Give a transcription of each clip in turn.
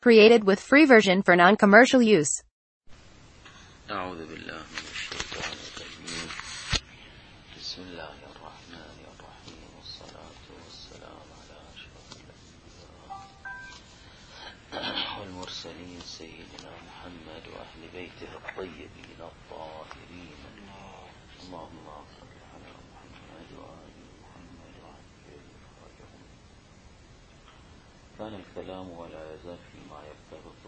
Created with free version for non-commercial use. أعوذ بالله من الشيطان الرجيم. بسم الله الرحمن الرحيم، والصلاة والسلام على أشرف الأنبياء والمرسلين سيدنا محمد وأهل بيته الطيبين الطاهرين. اللهم صل على محمد وآل محمد وعلى آله. كان الكلام ولا يزال فيما يرتبط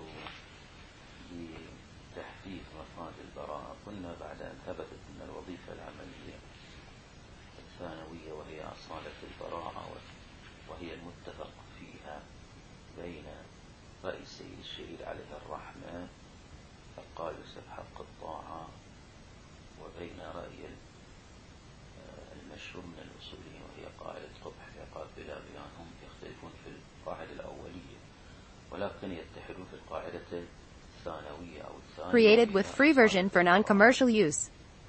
بتحديث مفاد البراءة. قلنا بعد أن ثبتت أن الوظيفة العملية الثانوية وهي أصالة البراءة، وهي المتفق فيها بين رأي السيد الشهيد عليه الرحمة القائل بحق الطاعة، وبين رأي المشهور من الأصوليين وهي قاعدة قبح العقاب بلا بيان. هم يختلفون في القاعدة الأولية ولكن يتحدون في القاعدة الثانوية أو الثانية. Created with free version for non-commercial use.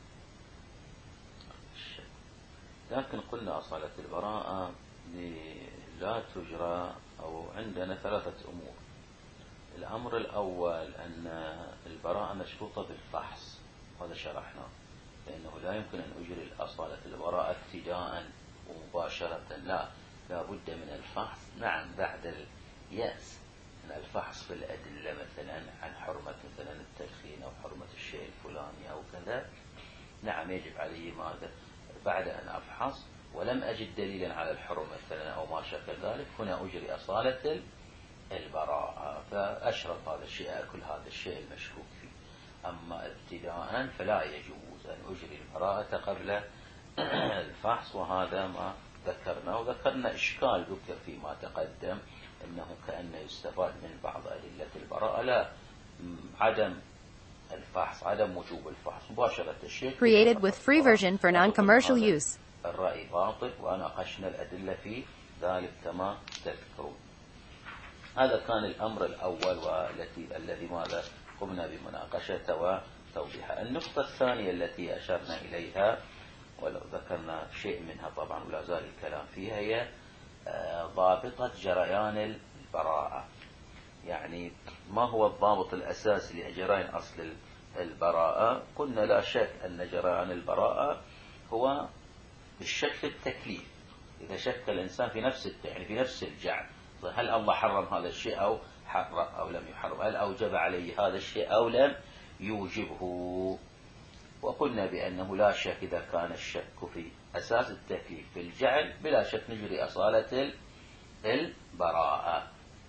لكن قلنا أصالة البراءة لا تجرى، أو عندنا ثلاثة أمور. الأمر الأول أن البراءة مشروطة بالفحص، هذا شرحناه، لأنه لا يمكن أن أجري أصالة البراءة ابتداء ومباشرة، لا بد من الفحص. نعم، بعد اليأس من الفحص في الأدلة، مثلا عن حرمة مثلا التدخين أو حرمة الشيء الفلاني أو كذا، نعم يجب علي ماذا؟ بعد أن أفحص ولم أجد دليلا على الحرمة مثلا أو ما شابه ذلك، هنا أجري أصالة البراءة، فأشرب هذا الشيء، أكل هذا الشيء المشكوك فيه. أما ابتداء فلا يجوز أن أجري البراءة قبل الفحص، وهذا ما ذكرنا. وذكرنا إشكال ذكر فيما تقدم، أنه كأنه يستفاد من بعض أدلة البراءة لا عدم الفحص، عدم وجوب الفحص مباشرة الشيء. Created with free version for non-commercial use. الرأي باطل، وناقشنا الأدلة في ذلك كما تذكرون. هذا كان الأمر الأول الذي ماذا قمنا بمناقشته وتوضيحه. النقطة الثانية التي أشرنا إليها ولو ذكرنا شيء منها طبعا ولا زال الكلام فيها، هي ضابطة جريان البراءة. يعني ما هو الضابط الأساسي لجريان أصل البراءة؟ قلنا لا شك أن جريان البراءة هو بالشك في التكليف. إذا شك الإنسان في نفس الجعل، هل الله حرم هذا الشيء أو حرم أو لم يحرم، هل أوجب عليه هذا الشيء أو لم يوجبه. وقلنا بأنه لا شك إذا كان الشك في أساس التكليف في الجعل بلا شك نجري أصالة البراءة.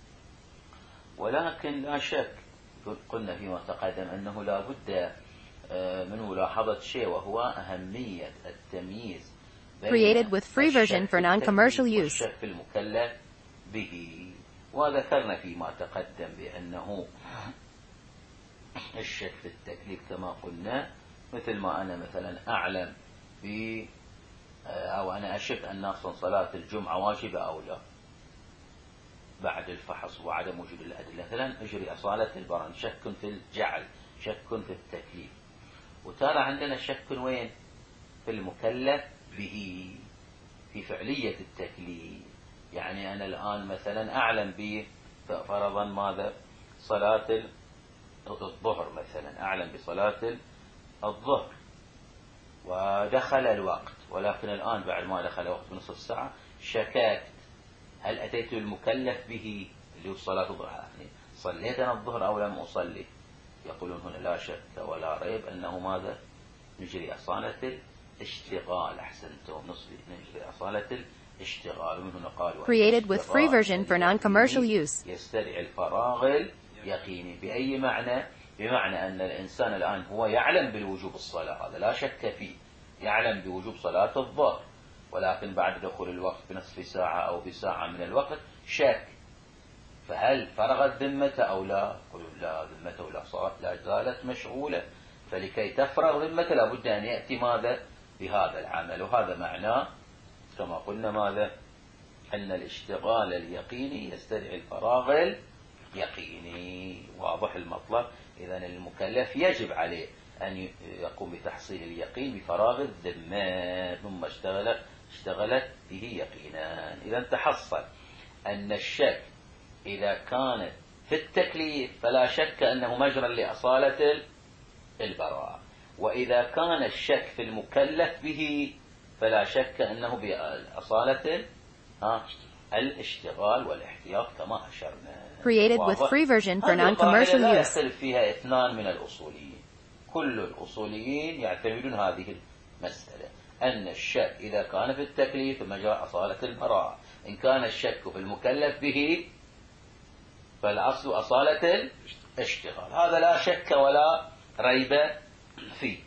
ولكن لا شك قلنا فيما تقدم أنه لا بد من ملاحظة شيء، وهو أهمية التمييز Created with free version for non-commercial use. والشك المكلف به. وذكرنا فيما تقدم بأنه الشك في التكليف كما قلنا، مثل ما أنا مثلا أعلم أو أنا أشك أن أصلا صلاة الجمعة واجبة أو لا، بعد الفحص وعدم وجود الأدلة مثلا أجري أصالة البراءة. شك في الجعل، شك في التكليف. وترى عندنا شك وين؟ في المكلف به، في فعلية التكليف. يعني أنا الآن مثلا أعلم فرضا ماذا؟ صلاة الظهر مثلا، أعلم بصلاة الظهر ودخل الوقت، ولكن الآن بعد ما دخل الوقت بنصف ساعة شككت، هل أتيت المكلف به اللي هو صلاة الظهر؟ يعني صليت أنا الظهر أو لم أصلي؟ يقولون هنا لا شك ولا ريب أنه ماذا؟ نجري أصالة الاشتغال. أحسنتم، نجري أصالة الاشتغال. ومن هنا قالوا Created with free version for non-commercial use. يستدعي الفراغ اليقيني. بأي معنى؟ بمعنى أن الإنسان الآن هو يعلم بالوجوب الصلاة، هذا لا شك فيه، يعلم بوجوب صلاة الظهر، ولكن بعد دخول الوقت بنصف ساعة أو بساعة من الوقت شك، فهل فرغت ذمته أو لا؟ يقولون لا، ذمته لا زالت مشغولة، فلكي تفرغ ذمته لابد أن يأتي ماذا؟ بهذا العمل. وهذا معناه كما قلنا ماذا؟ أن الاشتغال اليقيني يستدعي الفراغ اليقيني. واضح المطلب؟ إذن المكلف يجب عليه أن يقوم بتحصيل اليقين بفراغ الذمة، ثم اشتغلت به يقينا. إذن تحصل أن الشك إذا كانت في التكليف فلا شك أنه مجرى لأصالة البراءة، وإذا كان الشك في المكلف به فلا شك أنه بأصالة الاشتغال والاحتياط كما أشرنا. Created with free version for هذه non-commercial القاعدة لا use. يختلف فيها اثنان من الأصوليين، كل الأصوليين يعتمدون هذه المسألة، أن الشك إذا كان في التكليف فمجرى أصالة البراءة، إن كان الشك في المكلف به فالأصل أصالة الاشتغال، هذا لا شك ولا ريب فيه.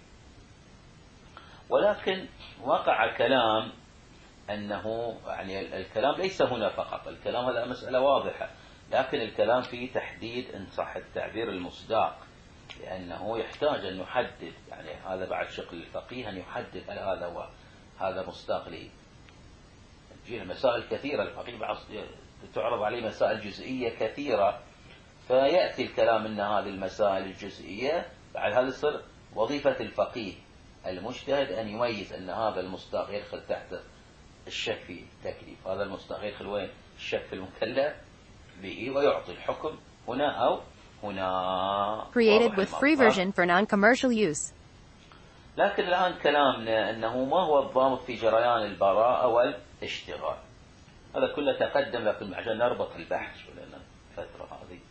ولكن وقع كلام أنه يعني الكلام ليس هنا فقط، الكلام هذا مسألة واضحة، لكن الكلام فيه تحديد إن صح التعبير المصداق، لأنه يحتاج أن يحدد، يعني هذا بعد شغل الفقيه أن يحدد هل هذا مصداق لي. تجي مسائل كثيرة الفقيه تعرض عليه مسائل جزئية كثيرة، فيأتي الكلام أن هذه المسائل الجزئية بعد هذا يصير وظيفة الفقيه المجتهد أن يميز أن هذا المصداق يدخل تحت الشك في التكليف، هذا المصداق يدخل وين الشك في المكلف به، ويعطي الحكم هنا أو هنا. Created with free version for non-commercial use. لكن الآن كلامنا أنه ما هو الضابط في جريان البراءة والاشتغال، هذا كله تقدم، لكن عشان نربط البحث لنا فترة هذه.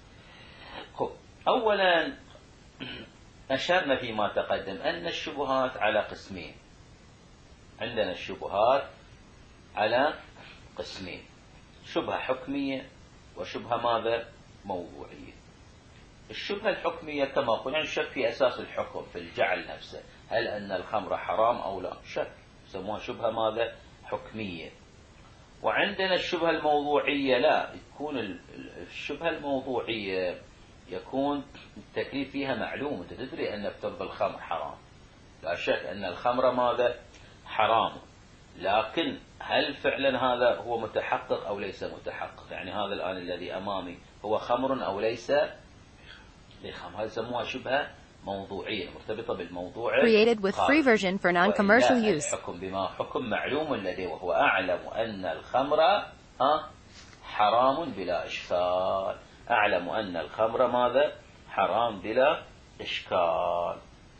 أولا أشرنا فيما تقدم أن الشبهات على قسمين، عندنا الشبهات على قسمين، شبهة حكمية وشبهة ماذا موضوعية. الشبهة الحكمية كما قلنا الشك في أساس الحكم في الجعل نفسه، هل أن الخمر حرام أو لا، شك يسموها شبهة ماذا حكمية. وعندنا الشبهة الموضوعية لا، يكون الشبهة الموضوعية يكون التكليف فيها معلوم، أنت تدري أن افترض الخمر حرام، لا شك أن الخمر ماذا حرام، لكن هل فعلا هذا هو متحقق أو ليس متحقق، يعني هذا الآن الذي أمامي هو خمر أو ليس بخمر، هذا يسموها شبهة موضوعية مرتبطة بالموضوع. Created with free version for non-commercial use. الحكم بما حكم معلوم لديه، وهو أعلم أن الخمر حرام بلا إشكال، أعلم أن الخمر ماذا حرام بلا إشكال.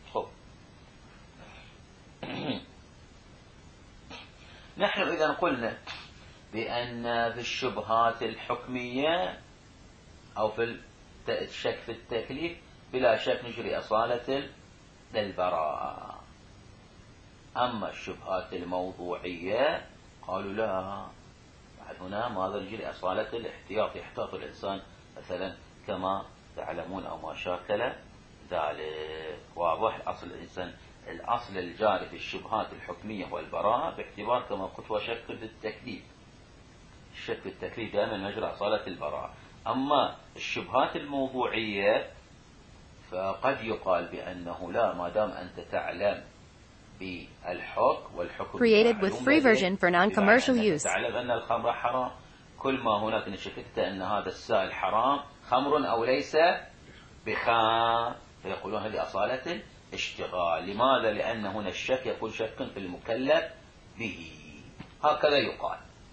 نحن إذا قلنا بأن في الشبهات الحكمية أو في الشك في التكليف بلا شك نجري أصالة البراءة، أما الشبهات الموضوعية قالوا لا، بعد هنا ماذا نجري أصالة الاحتياط، يحتاط الإنسان مثلا كما تعلمون أو ما شاكل ذلك. واضح أصل الإنسان، الأصل الجاري في الشبهات الحكمية والبراءة باعتبار كما قلت هو شك في التكليف، الشك في التكليف دائما مجرى أصالة البراءة. أما الشبهات الموضوعية فقد يقال بأنه لا، ما دام أنت تعلم بالحكم والحكم Created with free version for non-commercial use. تعلم أن الخمر حرام، كل ما هناك إن شككت أن هذا السائل حرام خمر أو ليس بخام، فيقولون هذه أصالة اشتغال. لماذا؟ لأن هنا الشك يكون شك في المكلف به، هكذا يقال.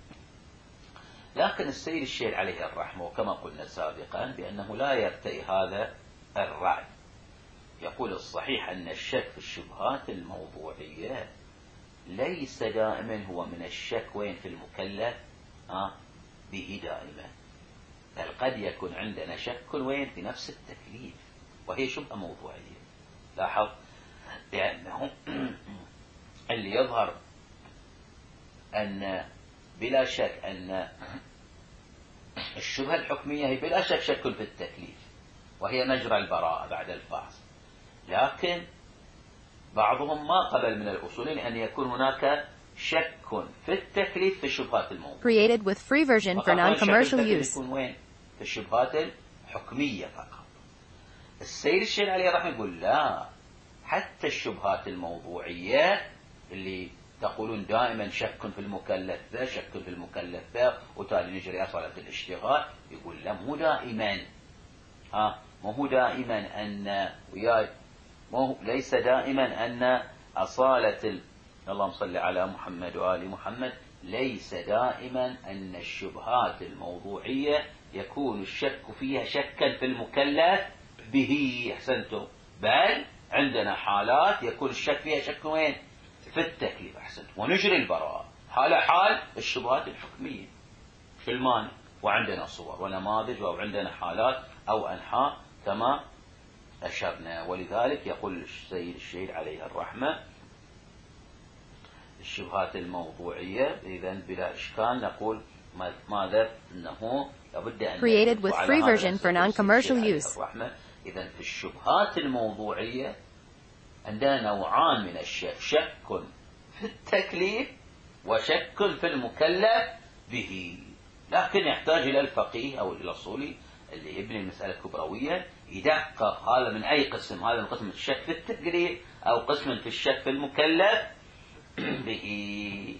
لكن السيد الشيخ عليه الرحمة وكما قلنا سابقا بأنه لا يرتئي هذا الرأي، يقول الصحيح أن الشك في الشبهات الموضوعية ليس دائما هو من الشك وين في المكلف به دائما، بل قد يكون عندنا شك وين في نفس التكليف، وهي شبهة موضوعية. لاحظ بأنه اللي يظهر أن بلا شك أن الشبهة الحكمية هي بلا شك شك في التكليف، وهي مجرى البراءة بعد الفحص، لكن بعضهم ما قبل من الأصولين أن يكون هناك شك في التكليف في الشبهات الموضوعية. Created with free version for non-commercial use. يكون وين في الشبهات الحكمية فقط. السيد الشيخ عليه رحمه يقول لا، حتى الشبهات الموضوعية اللي تقولون دائما شك في المكلف ذا شك في المكلف ذا وتالي نجري أصالة الاشتغال، يقول لا، مو دائما مو دائما أن ليس دائما أن أصالة اللهم صل على محمد وآل محمد، ليس دائما أن الشبهات الموضوعية يكون الشك فيها شكا في المكلف به. أحسنتم. بل عندنا حالات يكون الشك فيها شك وين؟ في التكليف. أحسنتم. ونجري البراءة حال الشبهات الحكمية في المانع، وعندنا صور ونماذج، وعندنا حالات أو أنحاء كما أشرنا. ولذلك يقول السيد الشهيد عليه الرحمة: الشبهات الموضوعية إذن بلا إشكال نقول ماذا؟ أنه لابد أن created with free version for non-commercial use. إذن في الشبهات الموضوعية عندنا نوعان من الشك: شك في التكليف وشك في المكلف به. لكن يحتاج إلى الفقيه أو إلى الأصولي اللي يبني المسألة الكبروية يدقق هذا من أي قسم، هذا من قسم الشك في التكليف أو قسم في الشك في المكلف به.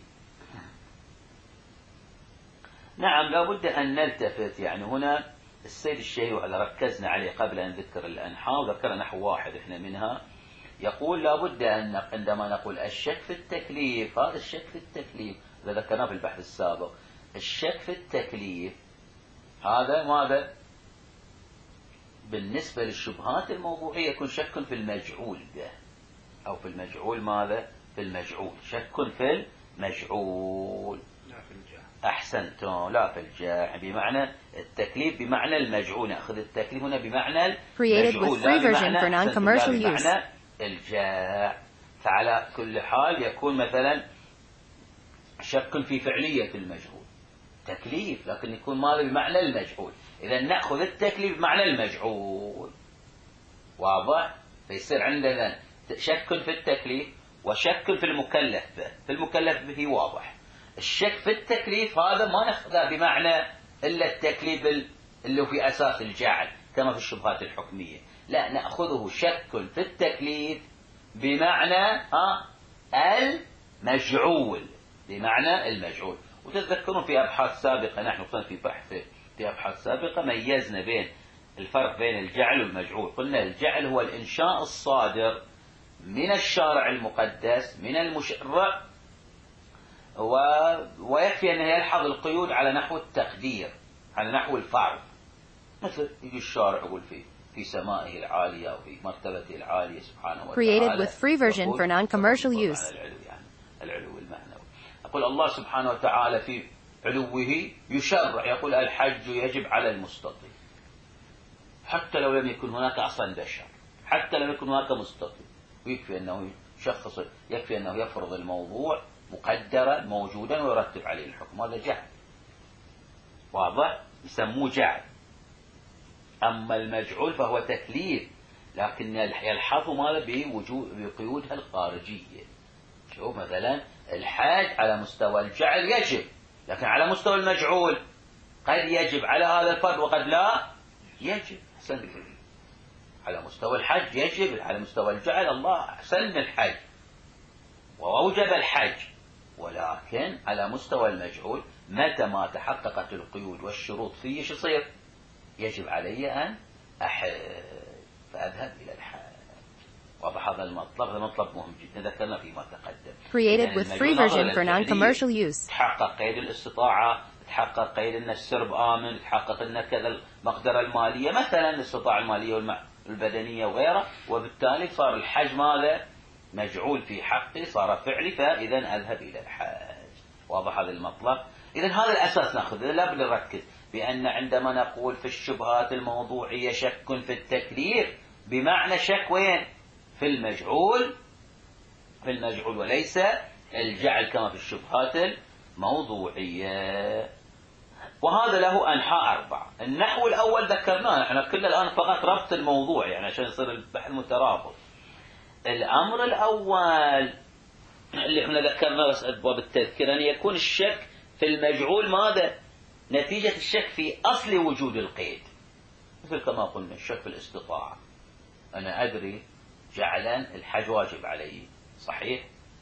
نعم لابد أن نلتفت. يعني هنا السيد الشهيد وهذا ركزنا عليه قبل أن نذكر الأنحاء وذكر نحو واحد إحنا منها، يقول لابد أن عندما نقول الشك في التكليف، هذا الشك في التكليف إذا ذكرناه في البحث السابق، الشك في التكليف هذا ماذا؟ بالنسبة للشبهات الموضوعية يكون شك في المجعول به، أو في المجعول ماذا؟ في المجعول، شك في المجعول. لا في الجاع. أحسنتم. لا في الجاع، بمعنى التكليف بمعنى المجعول. نأخذ التكليف هنا بمعنى created المجعول with free version for non-commercial use. بمعنى الجاع. فعلى كل حال يكون مثلا شك في فعلية المجهول، تكليف لكن يكون ماذا؟ بمعنى المجهول. إذا نأخذ التكليف بمعنى المجهول. واضح؟ فيصير عندنا شك في التكليف وشك في المكلف به. في المكلف به واضح. الشك في التكليف هذا ما نأخذه بمعنى إلا التكليف اللي هو في أساس الجعل كما في الشبهات الحكمية، لا، نأخذه شك في التكليف بمعنى المجعول، بمعنى المجعول. وتتذكرون في أبحاث سابقة، نحن في بحث في أبحاث سابقة ميزنا بين الفرق بين الجعل والمجعول. قلنا الجعل هو الإنشاء الصادر من الشارع المقدس من المشرع، ويكفي أنه يلحظ القيود على نحو التقدير، على نحو الفرض. مثل يجي الشارع يقول في سمائه العالية أو في مرتبته العالية سبحانه وتعالى created with free version for non-commercial use. العلو المعنوي. يقول الله سبحانه وتعالى في علوه يشرع، يقول الحج يجب على المستطيع، حتى لو لم يكن هناك أصلا بشر، حتى لو يكن هناك مستطيع، ويكفي أنه يشخص، يكفي أنه يفرض الموضوع مقدرا موجودا ويرتب عليه الحكم. هذا جعل واضح، يسموه جعل. أما المجعول فهو تكليف، لكن يلحظ ماذا؟ بقيودها الخارجية. شوف مثلا الحج على مستوى الجعل يجب، لكن على مستوى المجعول قد يجب على هذا الفرد وقد لا يجب. أحسن. على مستوى الحج يجب، على مستوى الجعل الله أحسن الحج وأوجب الحج، ولكن على مستوى المجعول متى ما تحققت القيود والشروط فيه شو يصير؟ يجب علي أن أحج فأذهب إلى الحج. واضح هذا المطلب؟ هذا مطلب مهم جدا ذكرنا فيما تقدم. created with free version for non-commercial use. تحقق قيد الاستطاعة، تحقق قيد أن السرب آمن، تحقق أن كذا المقدرة المالية مثلا، الاستطاعة المالية والبدنية وغيره، وبالتالي صار الحج ماذا؟ مجعول في حقي، صار فعلي، فإذا أذهب إلى الحج. واضح هذا المطلب؟ إذا هذا الأساس نأخذه. لا بد نركز بأن عندما نقول في الشبهات الموضوعية شك في التكليف بمعنى شك وين؟ في المجعول، في المجعول وليس الجعل كما في الشبهات الموضوعية. وهذا له أنحاء 4. النحو الأول ذكرناه، احنا كنا الآن فقط ربط الموضوع يعني عشان يصير البحث مترابط. الأمر الأول اللي احنا ذكرناه بس أبواب التذكير أن يكون الشك في المجعول ماذا؟ نتيجة الشك في أصل وجود القيد، مثل كما قلنا الشك في الاستطاعة. أنا أدري جعلا الحج واجب علي صحيح،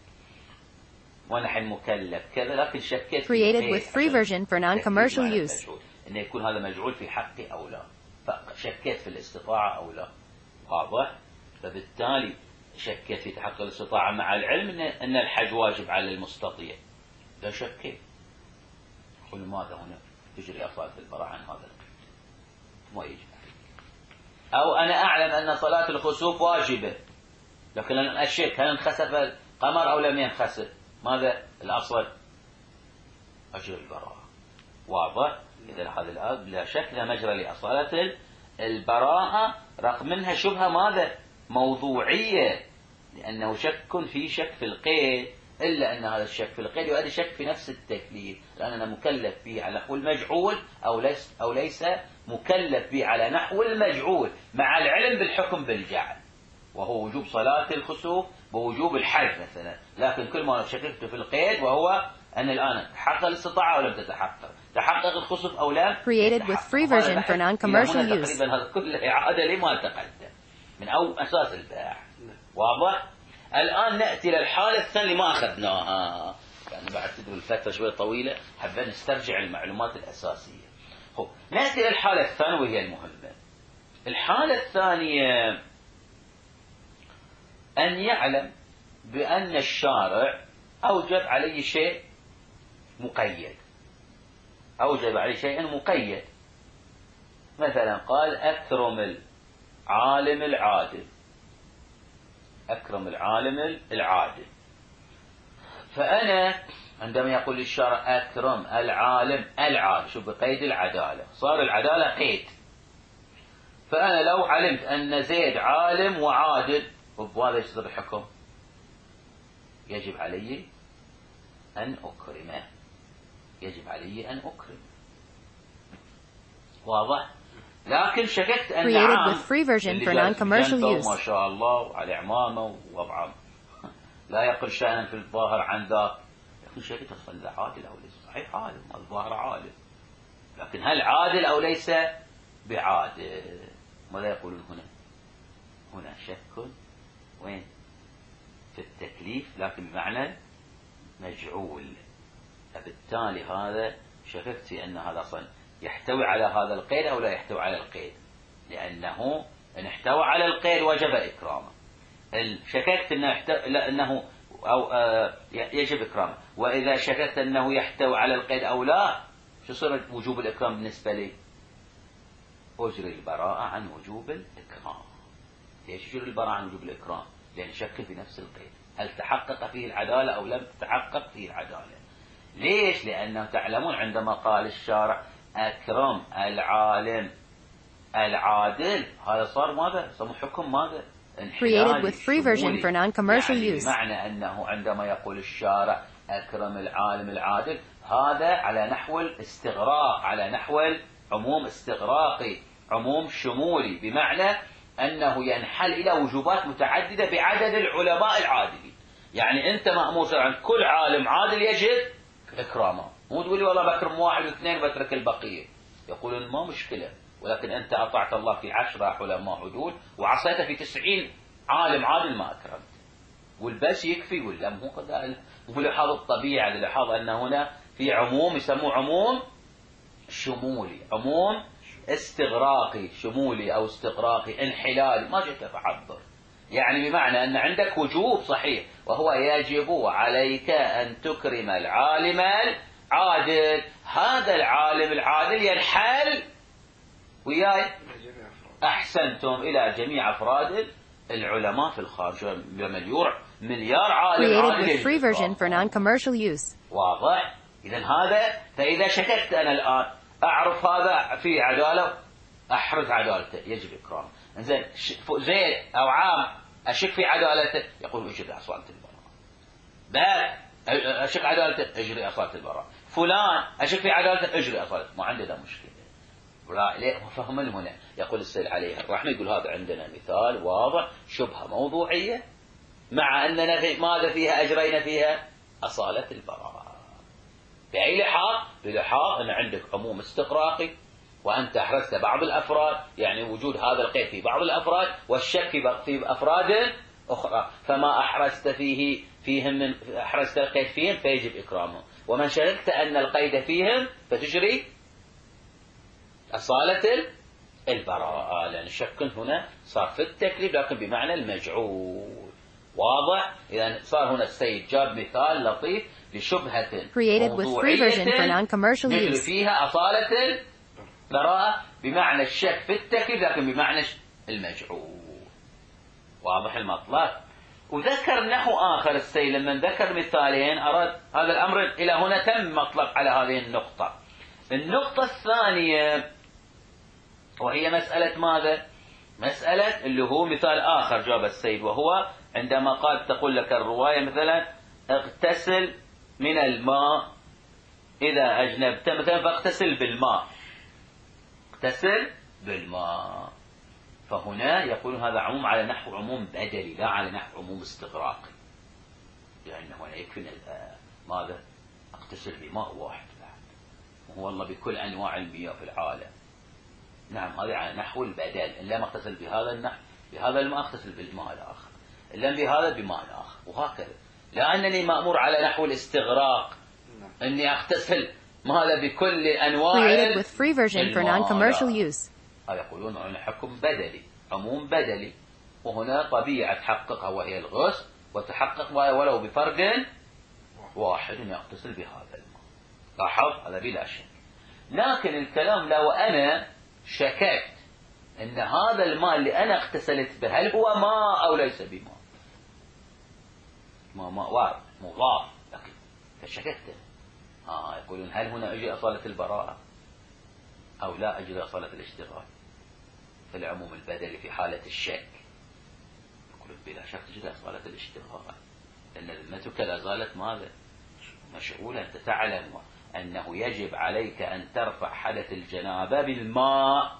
ونحن مكلف كذا، لكن شكيت created with free version for non-commercial use. إن يكون هذا مجعول في حقي أو لا، فشكيت في الاستطاعة أو لا. واضح؟ فبالتالي شكيت في تحقق الاستطاعة مع العلم أن الحج واجب على المستطيع، لا شكيت. قل ماذا هنا تجري أصالة البراءة عن هذا القيد. ما يجب. أو أنا أعلم أن صلاة الخسوف واجبة، لكن أنا أشك هل انخسف القمر أو لم ينخسف، ماذا الأصل؟ أجر البراءة. واضح؟ إذا هذا الآن لا شك لا مجرى لأصالة البراءة، رغم منها شبهة ماذا؟ موضوعية، لأنه شك في القيد، إلا أن هذا الشك في القيد يؤدي شك في نفس التكليف، لأننا مكلف به على نحو المجعول أو ليس مكلف به على نحو المجعول، مع العلم بالحكم بالجعل، وهو وجوب صلاة الخسوف ووجوب الحج مثلا. لكن كل ما شككت في القيد وهو أن الآن تحقق الاستطاعة أو لم تتحقق، تحقق الخسوف أو لم Created with free version for non-commercial use. تقريبا هذا كل إعادة لما تقدم من أساس الباع. واضح؟ الآن نأتي للحالة الثانية اللي ما أخذناها، يعني بعد تدري الفترة شوية طويلة، حابين نسترجع المعلومات الأساسية. نأتي للحالة الثانية وهي المهمة. الحالة الثانية أن يعلم بأن الشارع أوجب عليه شيء مقيد، أوجب عليه شيء مقيد، مثلا قال أكرم العالم العادل، أكرم العالم العادل. فأنا عندما يقول الشارع أكرم العالم العادل، شوف بقيد العدالة، صار العدالة قيد. فأنا لو علمت أن زيد عالم وعادل، وبهذا يصدر الحكم، يجب علي أن أكرمه، يجب علي أن أكرم. واضح؟ لكن شككت أن عام ما شاء الله وعلى عمامه ووضعه لا يقل شأنا في الظاهر عن ذاك، لكن شككت أصلا لا عادل أو ليس. صحيح عالم، الظاهر عالم، لكن هل عادل أو ليس بعادل؟ ماذا يقولون هنا؟ هنا شك وين؟ في التكليف، لكن بمعنى مجعول. فبالتالي هذا شككت في أن هذا أصلا يحتوي على هذا القيد أو لا يحتوي على القيد، لأنه إن احتوى على القيد وجب إكرامه. شككت أنه أو يجب إكرامه، وإذا شككت أنه يحتوي على القيد أو لا، شو صار وجوب الإكرام بالنسبة لي؟ أجري البراءة عن وجوب الإكرام. ليش أجري البراءة عن وجوب الإكرام؟ لأن شك في نفس القيد، هل تحقق فيه العدالة أو لم تتحقق فيه العدالة. ليش؟ لأنه تعلمون عندما قال الشارع أكرم العالم العادل، هذا صار ماذا؟ صار حكم ماذا؟ Created with free version for non-commercial use. بمعنى أنه عندما يقول الشارع أكرم العالم العادل، هذا على نحو الاستغراق، على نحو عموم استغراقي، عموم شمولي، بمعنى أنه ينحل إلى وجوبات متعددة بعدد العلماء العادلين. يعني أنت مأمور عن كل عالم عادل يجب إكرامه، مو تقول لي والله بكرم واحد واثنين بترك البقية. يقولون ما مشكلة، ولكن أنت أطعت الله في 10 علماء عدول وعصيت في 90 عالم عادل ما أكرمت، والبس يكفي ولا مو كذا؟ ولحاظ الطبيعة، لحاظ أن هنا في عموم يسموه عموم شمولي، عموم استغراقي، شمولي أو استغراقي انحلالي، ما جئت أتحضر. يعني بمعنى أن عندك وجوب صحيح، وهو يجب عليك أن تكرم العالم العادل. هذا العالم العادل ينحل وياي أحسنتم إلى جميع أفراد العلماء في الخارج، مليار عالم عادل. واضح؟ إذن هذا، فإذا شككت أنا الآن أعرف هذا في عدالة، أحرز عدالته، يجب إكرامه. إنزين زيد أو عام أشك في عدالته، يقول اجري أصالة البراءة. بل أشك عدالته، اجري أصالة البراءة. فلان أشك في عدالته، اجري أصالة. ما عندنا مشكلة. لا فهم هنا يقول السيد عليه الرحمة، يقول هذا عندنا مثال واضح، شبهة موضوعية، مع أننا ماذا فيها؟ أجرينا فيها أصالة البراءة. بأي لحاظ؟ بلحاظ أن عندك عموم استقراقي، وأنت أحرزت بعض الأفراد، يعني وجود هذا القيد في بعض الأفراد والشك في أفراد أخرى، فما أحرزت فيهم أحرزت القيد فيهم فيجب إكرامهم، ومن شككت أن القيد فيهم فتجري أصالة البراءة، لأن الشك هنا صار في التكليف لكن بمعنى المجعول. واضح؟ إذا صار هنا السيد جاب مثال لطيف لشبهة موضوعية يجري فيها أصالة براءة بمعنى الشك في التكليف لكن بمعنى المجعول. واضح المطلب. وذكر نحو آخر السيد لما ذكر مثالين أراد هذا الأمر إلى هنا تم مطلب على هذه النقطة. النقطة الثانية وهي مسألة ماذا؟ مسألة اللي هو مثال آخر جاب السيد، وهو عندما قال تقول لك الرواية مثلا اغتسل من الماء إذا أجنبت مثلا فاغتسل بالماء، اغتسل بالماء. فهنا يقول هذا عموم على نحو عموم بدلي لا على نحو عموم استغراقي، لأنه هنا يكفي ماذا؟ اغتسل بماء واحد بعد، وهو الله بكل أنواع المياه في العالم. نعم هذا على نحو البدل، إن لم اغتسل بهذا النحو بهذا الماء اغتسل بالماء الآخر، إن لم بهذا بماء آخر، وهكذا. لا أنني مأمور على نحو الاستغراق أني أغتسل ماذا بكل أنواع Created with free version for non-commercial use. يقولون عن حكم بدلي عموم بدلي، وهنا طبيعة تحققها وهي الغسل، وتحقق ولو بفرق واحد يغتسل بهذا الماء. لاحظ هذا بلا شك. لكن الكلام لو أنا شككت أن هذا الماء اللي أنا اغتسلت به هل هو ماء أو ليس بماء، ماء وارد مضاف لكن فشككت، يقولون هل هنا أجري أصالة البراءة أو لا أجري أصالة الاشتغال في العموم البدلي في حالة الشك؟ يقولون بلا شك تجري أصالة الاشتغال، لأن ذمتك لا زالت ماذا؟ مشغولة. أنت تعلم أنه يجب عليك أن ترفع حدث الجنابة بالماء،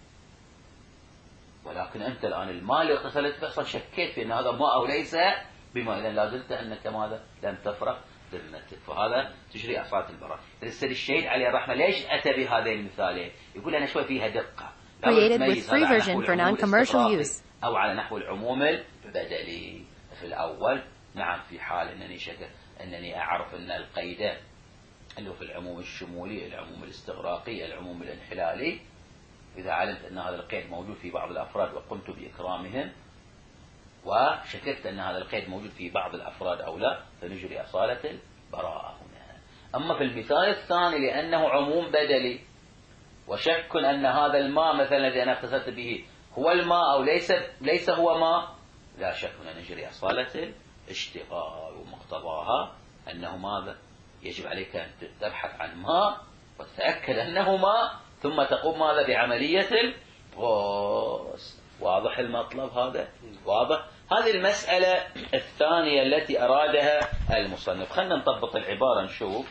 ولكن أنت الآن الماء اللي اغتسلت به أصلا شكيت في أن هذا ماء أو ليس بماء، إذن لازلت أنك ماذا؟ لم تفرق ذمتك، فهذا تجري أصالة البراءة. السيد الشهيد عليه الرحمة ليش أتى بهذين المثالين؟ يقول أنا شوي فيها دقة. Created with free version for non-commercial use. أو على نحو العموم البدلي. في الأول نعم في حال أنني أعرف أن القيد اللي هو في العموم الشمولي، العموم الاستغراقي، العموم الانحلالي، إذا علمت أن هذا القيد موجود في بعض الأفراد وقمت بإكرامهم، وشككت أن هذا القيد موجود في بعض الأفراد أو لا، فنجري أصالة البراءة هنا. أما في المثال الثاني لأنه عموم بدلي وشك أن هذا الماء مثلا الذي أنا اغتسلت به هو الماء أو ليس هو ماء، لا شك أن نجري أصالة الاشتغال، ومقتضاها أنه ماذا؟ يجب عليك أن تبحث عن ماء وتتأكد أنه ماء ثم تقوم ماذا؟ بعملية الغسل. واضح المطلب هذا؟ واضح؟ هذه المسألة الثانية التي أرادها المصنف. خلنا نطبق العبارة نشوف.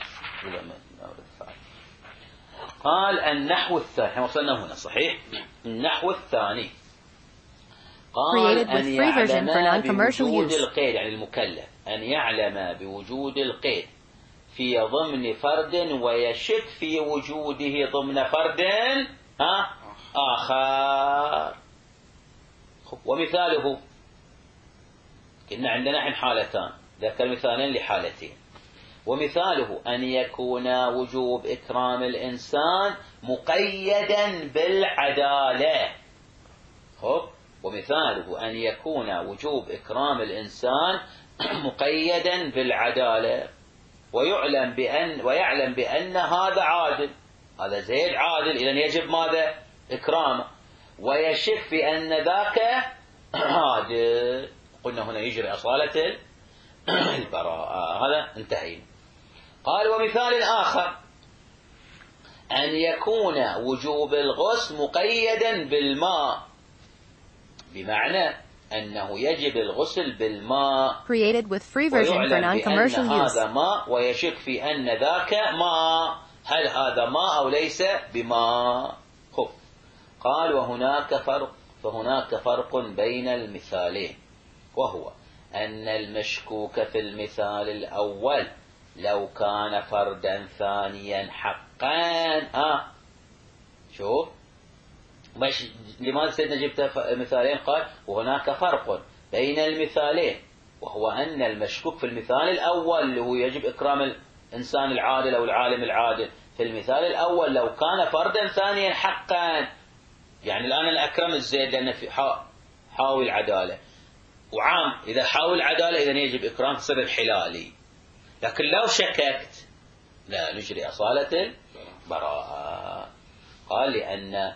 قال النحو الثاني، احنا وصلنا هنا صحيح؟ النحو الثاني قال أن يعلم بوجود القيد، يعني المكلف أن يعلم بوجود القيد في ضمن فرد ويشك في وجوده ضمن فرد آخر. ومثاله كنا عندنا الحين حالتان، ذكر مثالين لحالتين. ومثاله أن يكون وجوب إكرام الإنسان مقيدا بالعدالة. ومثاله أن يكون وجوب إكرام الإنسان مقيدا بالعدالة، ويعلم بأن هذا عادل، هذا زيد عادل، إذن يجب ماذا؟ إكرامه، ويشك في أن ذاك عادل. قلنا هنا يجري أصالة البراءة. هذا انتهينا. قال ومثال آخر أن يكون وجوب الغسل مقيدا بالماء، بمعنى أنه يجب الغسل بالماء. Created with free version for non-commercial use. هذا ماء ويشك في أن ذاك ماء، هل هذا ماء أو ليس بماء؟ قال فهناك فرق بين المثالين، وهو أن المشكوك في المثال الأول لو كان فردا ثانيا حقا. شوف لماذا سيدنا جبت مثالين؟ قال وهناك فرق بين المثالين، وهو أن المشكوك في المثال الأول اللي هو يجب إكرام الإنسان العادل أو العالم العادل، في المثال الأول لو كان فردا ثانيا حقا، يعني الآن أنا أكرم الزيد لأنه في حاول العدالة، وعام إذا حاول العدالة إذا يجب إكرام صير الحلالي. لكن لو شككت لا نجري أصالة البراءة. قال لأن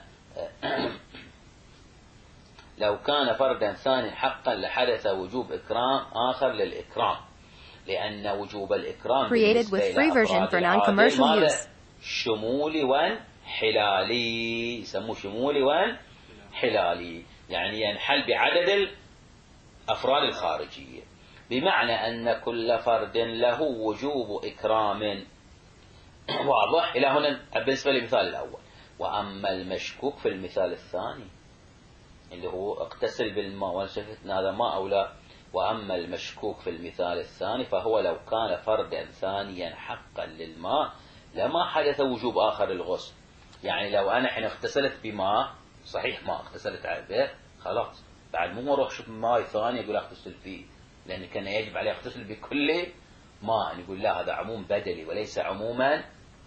لو كان فردا ثاني حقا لحدث وجوب إكرام آخر للإكرام، لأن وجوب الإكرام بالنسبة إلى أفراد العادل ماذا؟ شمولي وانحلالي، يسموه شمولي وانحلالي، يعني ينحل بعدد الأفراد الخارجية، بمعنى أن كل فرد له وجوب إكرام. واضح إلى هنا بالنسبة للمثال الأول. وأما المشكوك في المثال الثاني اللي هو اغتسل بالماء، وشفتنا هذا ماء أو لا. وأما المشكوك في المثال الثاني فهو لو كان فردا ثانيا حقا للماء لما حدث وجوب آخر للغسل. يعني لو أنا حين اغتسلت بماء، صحيح ما اغتسلت على البيت، خلاص بعد مو اروح شوف ماء ثاني يقول اغتسل فيه، لأن كان يجب عليه اغتسل بكل ماء. يقول لا، هذا عموم بدلي وليس عموما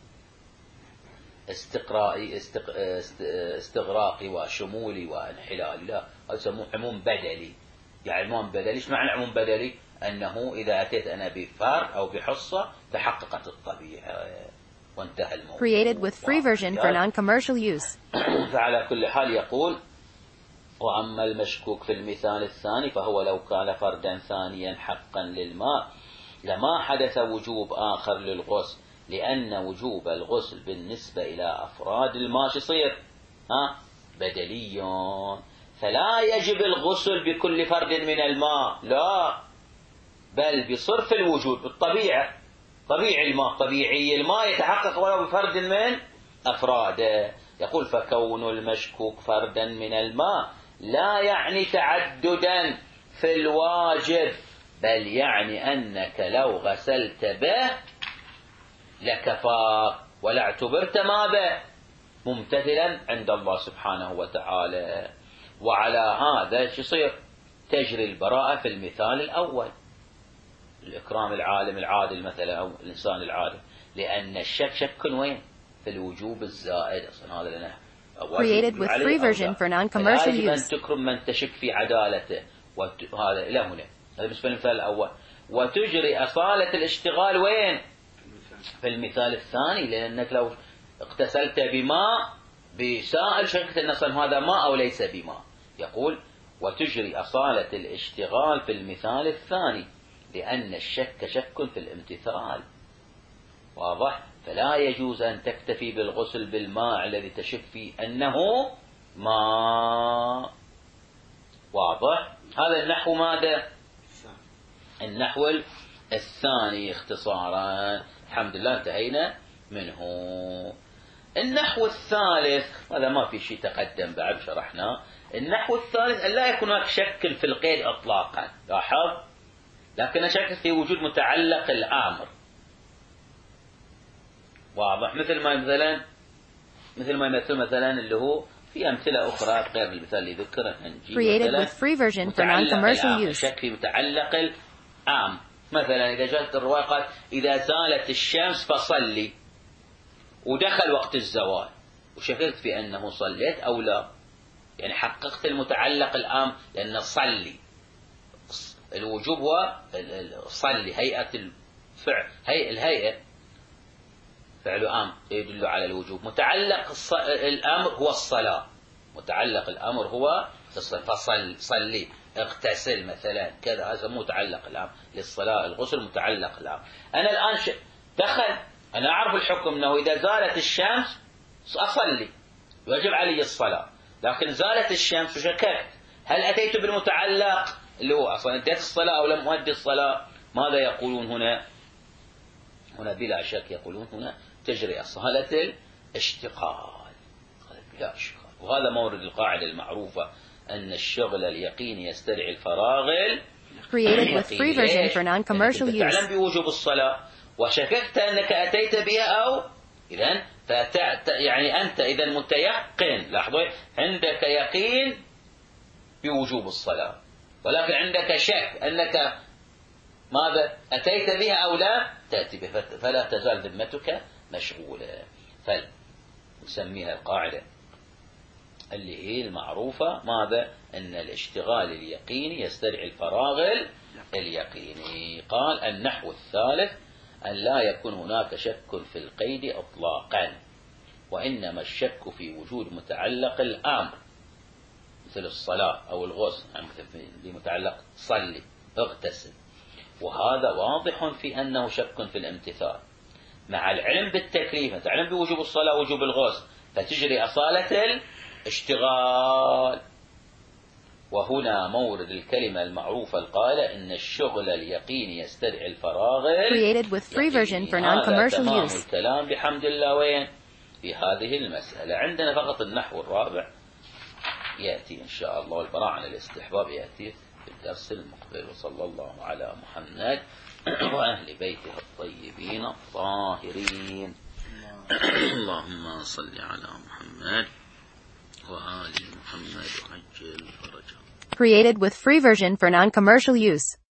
استغراقي وشمولي وانحلالي، لا، هذا يسموه عموم بدلي. يعني عموم بدلي، ايش معنى عموم بدلي؟ أنه إذا أتيت أنا بفرد أو بحصة تحققت الطبيعة وانتهى الموضوع. Created with free version for non-commercial use. فعلى كل حال يقول: وأما المشكوك في المثال الثاني فهو لو كان فردا ثانيا حقا للماء لما حدث وجوب آخر للغسل، لأن وجوب الغسل بالنسبة إلى أفراد الماء يصير بدلي، فلا يجب الغسل بكل فرد من الماء، لا، بل بصرف الوجود بالطبيعة، طبيعي الماء، طبيعي الماء يتحقق ولو بفرد من أفراده. يقول: فكون المشكوك فردا من الماء لا يعني تعددا في الواجب، بل يعني أنك لو غسلت به لكفاك ولا اعتبرت ماذا؟ ممتثلا عند الله سبحانه وتعالى. وعلى هذا يصير تجري البراءة في المثال الأول، الإكرام العالم العادل مثلا أو الإنسان العادل، لأن الشك شك وين؟ في الوجوب الزائد. أصلا هذا لنا Created with free version for non-commercial use. أن use. تكرم من تشك في عدالته، وهذا إلى هنا، هذا بالنسبة للمثال الأول. وتجري أصالة الاشتغال وين؟ في المثال الثاني، لأنك لو اغتسلت بماء بسائل شكت أن هذا ماء أو ليس بماء. يقول: وتجري أصالة الاشتغال في المثال الثاني، لأن الشك شك في الامتثال. واضح؟ فلا يجوز أن تكتفي بالغسل بالماء الذي تشك فيه أنه ماء. واضح؟ هذا النحو ماذا؟ النحو الثاني اختصارا. الحمد لله انتهينا منه. النحو الثالث هذا ما في شيء تقدم بعد شرحناه. النحو الثالث أن لا يكون هناك شك في القيد إطلاقا، لاحظ، لكن شك في وجود متعلق الأمر. واضح؟ مثل ما يمثل مثلا اللي هو في أمثلة أخرى غير المثال اللي ذكره. Created with free version for non-commercial use. شك في متعلق الأمر. مثلا إذا جاءت الرواية قال: إذا زالت الشمس فصلي، ودخل وقت الزوال وشككت في أنه صليت أو لا، يعني حققت المتعلق الأمر، لأن صلي الوجوب هو صلي، هيئة الفعل، الهيئة فعل أمر يدل على الوجوب. متعلق الأمر هو الصلاة، متعلق الأمر هو فصلي، اغتسل مثلا كذا، هذا متعلق الأمر للصلاة، الغسل متعلق الأمر. أنا الآن دخل، أنا أعرف الحكم أنه إذا زالت الشمس أصلي يجب علي الصلاة، لكن زالت الشمس وشككت، هل أتيت بالمتعلق اللي هو أصلا أديت الصلاة أو لم أؤدي الصلاة؟ ماذا يقولون هنا؟ هنا بلا شك يقولون هنا تجري أصالة الاشتغال بلا اشتغال. وهذا مورد القاعدة المعروفة أن الشغل اليقيني يستدعي الفراغ. Created with free version for non-commercial use. تعلم بوجوب الصلاة وشككت أنك أتيت بها، أو إذن يعني أنت إذا متيقن، لاحظوا، عندك يقين بوجوب الصلاة، ولكن عندك شك أنك ماذا أتيت بها أو لا تأتي بها، فلا تزال ذمتك مشغولة. فنسميها القاعدة اللي هي المعروفة ماذا؟ أن الاشتغال اليقيني يستدعي الفراغ اليقيني. قال: النحو الثالث أن لا يكون هناك شك في القيد إطلاقا، وإنما الشك في وجود متعلق الأمر مثل الصلاة أو الغسل، يعني متعلق صلي اغتسل، وهذا واضح في أنه شك في الامتثال مع العلم بالتكليف، تعلم بوجوب الصلاة ووجوب الغسل، فتجري أصالة الاشتغال. وهنا مورد الكلمة المعروفة القائلة إن الشغل اليقيني يستدعي الفراغ. Created with free version for non-commercial تمام use. الكلام بحمد الله. وين في هذه المسألة عندنا فقط النحو الرابع يأتي إن شاء الله، والبراءة عن الاستحباب يأتي في الدرس المقبل. وصلى الله على محمد وأهل بيته الطيبين الطاهرين. اللهم صل على محمد وآل محمد وعجل فرجهم. Created with free version for non-commercial use.